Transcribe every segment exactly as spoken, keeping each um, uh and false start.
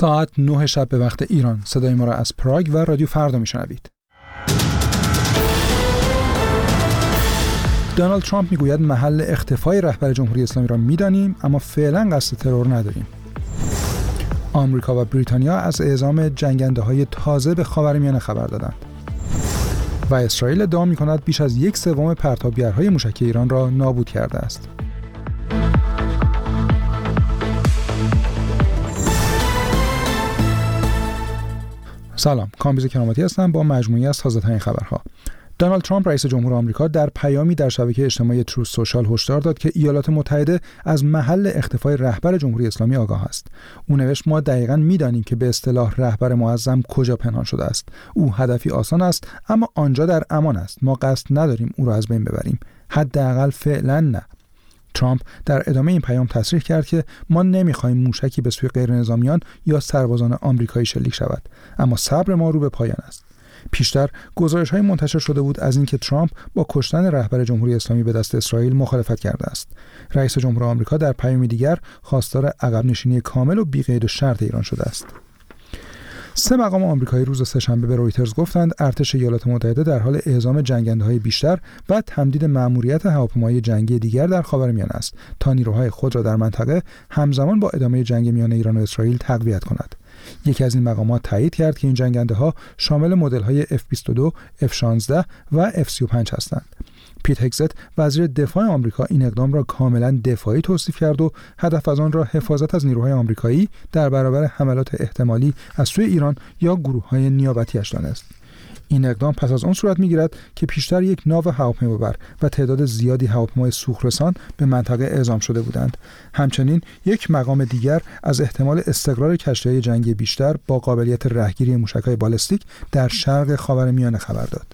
ساعت نه شب به وقت ایران. صدای ما را از پراگ و رادیو فردا میشنوید. دونالد ترامپ میگوید محل اختفای رهبر جمهوری اسلامی را میدانیم اما فعلا قصد ترور نداریم. آمریکا و بریتانیا از اعزام جنگنده‌های تازه به خاورمیانه خبر دادند. و اسرائیل ادعا می‌کند بیش از یک سوم پرتابگرهای موشکی ایران را نابود کرده است. سلام، کامبیز کرامتی هستم با مجموعی از تازه‌ترین خبرها. دونالد ترامپ رئیس جمهور آمریکا در پیامی در شبکه اجتماعی تروث سوشال هشدار داد که ایالات متحده از محل اختفای رهبر جمهوری اسلامی آگاه است. او نوشت: ما دقیقاً می‌دانیم که به اصطلاح رهبر معظم کجا پنهان شده است. او هدفی آسان است اما آنجا در امان است. ما قصد نداریم او را از بین ببریم. حداقل فعلاً نه. ترامپ در ادامه این پیام تصریح کرد که ما نمی‌خوایم موشکی به سوی غیرنظامیان یا سربازان آمریکایی شلیک شود، اما صبر ما رو به پایان است. پیشتر گزارش‌های منتشر شده بود از اینکه ترامپ با کشتن رهبر جمهوری اسلامی به دست اسرائیل مخالفت کرده است. رئیس جمهور آمریکا در پیامی دیگر خواستار عقب نشینی کامل و بی‌قید و شرط ایران شده است. سه مقام آمریکایی روز سه‌شنبه به رویترز گفتند ارتش ایالات متحده در حال اعزام جنگنده‌های بیشتر و تمدید مأموریت هواپیمای جنگی دیگر در خاورمیانه است تا نیروهای خود را در منطقه همزمان با ادامه جنگ میان ایران و اسرائیل تقویت کند. یکی از این مقامات تایید کرد که این جنگنده‌ها شامل مدل‌های اف بیست و دو، اف شانزده و اف سی و پنج هستند. پیت هگزت وزیر دفاع آمریکا این اقدام را کاملا دفاعی توصیف کرد و هدف از آن را حفاظت از نیروهای آمریکایی در برابر حملات احتمالی از سوی ایران یا گروه‌های نیابتی‌اش دانست. این اقدام پس از آن صورت می‌گیرد که پیشتر یک ناو هواپیمابر و تعداد زیادی هواپیمای سوخت‌رسان به منطقه اعزام شده بودند. همچنین یک مقام دیگر از احتمال استقرار کشتی‌های جنگی بیشتر با قابلیت رهگیری موشک‌های بالستیک در شرق خاورمیانه خبر داد.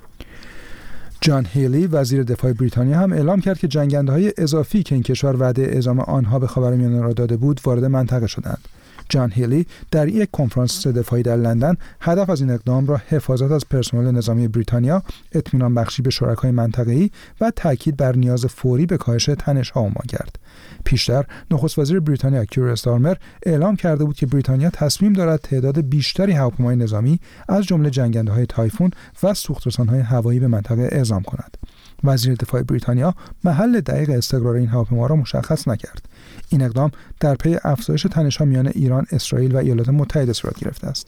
جان هیلی وزیر دفاع بریتانیا هم اعلام کرد که جنگنده‌های اضافی که این کشور وعده اعزام آنها به خاورمیانه را داده بود وارد منطقه شدند. جان هیلی در یک کنفرانس دفاعی در لندن هدف از این اقدام را حفاظت از پرسنل نظامی بریتانیا، اطمینان بخشی به شرکای منطقه‌ای و تاکید بر نیاز فوری به کاهش تنش‌ها عنوان کرد. پیشتر نخست وزیر بریتانیا کیر استارمر اعلام کرده بود که بریتانیا تصمیم دارد تعداد بیشتری هواپیمای نظامی از جمله جنگنده‌های تایفون و سوخت‌رسان‌های هوایی به منطقه اعزام کند. وزیر دفاع بریتانیا محل دقیق استقرار این هواپیما را مشخص نکرد. این اقدام در پی افزایش تنش‌ها میان ایران، اسرائیل و ایالات متحده صورت گرفته است.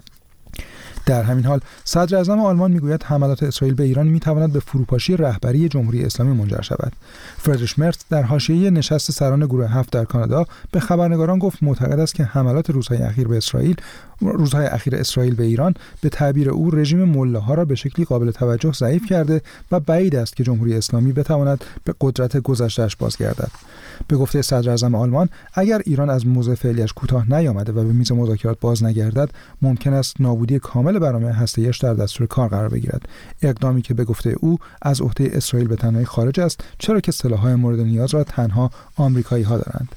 در همین حال صدر اعظم آلمان میگوید حملات اسرائیل به ایران میتواند به فروپاشی رهبری جمهوری اسلامی منجر شود. فریدریش مرتز در حاشیه نشست سران گروه هفت در کانادا به خبرنگاران گفت معتقد است که حملات روزهای اخیر به اسرائیل روزهای اخیر اسرائیل به ایران به تعبیر او رژیم ملاها را به شکلی قابل توجه ضعیف کرده و بعید است که جمهوری اسلامی بتواند به قدرت گذشته‌اش بازگردد. به گفته صدر اعظم آلمان، اگر ایران از موضع فعلیش کوتاه نیامده و به میز مذاکرات باز نگردد، ممکن است نابودی کامل برنامه هسته‌ایش در دستور کار قرار بگیرد. اقدامی که به گفته او از عهده اسرائیل به تنهایی خارج است، چرا که سلاح‌های مورد نیاز را تنها آمریکایی‌ها دارند.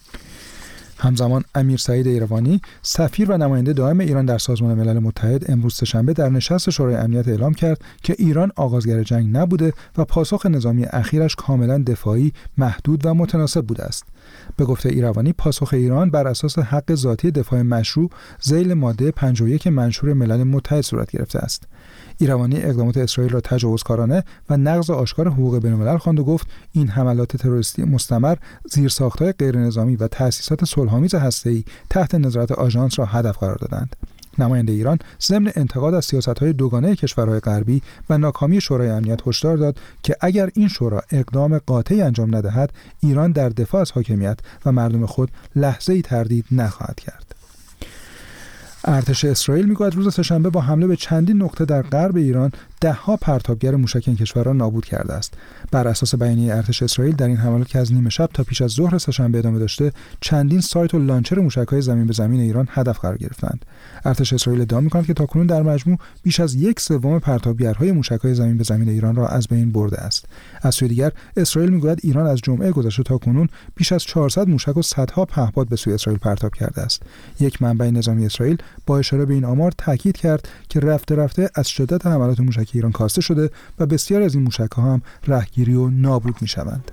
همزمان امیر سعید ایروانی سفیر و نماینده دائم ایران در سازمان ملل متحد امروز سه‌شنبه در نشست شورای امنیت اعلام کرد که ایران آغازگر جنگ نبوده و پاسخ نظامی اخیرش کاملا دفاعی، محدود و متناسب بوده است. به گفته ایروانی پاسخ ایران بر اساس حق ذاتی دفاع مشروع ذیل ماده پنجاه و یک منشور ملل متحد صورت گرفته است. ایروانی اقدامات اسرائیل را تجاوزکارانه و نقض آشکار حقوق بین‌الملل خواند و گفت این حملات تروریستی مستمر زیرساخت‌های غیرنظامی و تأسیسات صلح‌آمیز هسته‌ای تحت نظارت آژانس را هدف قرار دادند. نماینده ایران ضمن انتقاد از سیاست‌های دوگانه کشورهای غربی و ناکامی شورای امنیت هشدار داد که اگر این شورا اقدام قاطعی انجام ندهد، ایران در دفاع از حاکمیت و مردم خود لحظه‌ای تردید نخواهد کرد. ارتش اسرائیل میگوید روز سه‌شنبه با حمله به چندین نقطه در غرب ایران ده‌ها پرتابگر موشک این کشور را نابود کرده است. بر اساس بیانیه ارتش اسرائیل در این حملات که از نیمه شب تا پیش از ظهر سه‌شنبه ادامه داشته، چندین سایت و لانچر موشک‌های زمین به زمین ایران هدف قرار گرفتند. ارتش اسرائیل ادعا می‌کند که تاکنون در مجموع بیش از یک سوم پرتابگرهای موشک‌های زمین به زمین ایران را از بین برده است. از سوی دیگر اسرائیل میگوید ایران از جمعه گذشته تاکنون بیش از چهارصد موشک و صدها پهپاد به سوی اسرائیل پرتاب کرده است. یک منبع نظامی اسرائیل با اشاره به این آمار تاکید کرد که رفته رفته از شدت حملات موشکی ایران کاسته شده و بسیاری از این موشک‌ها هم رهگیری و نابود می‌شوند.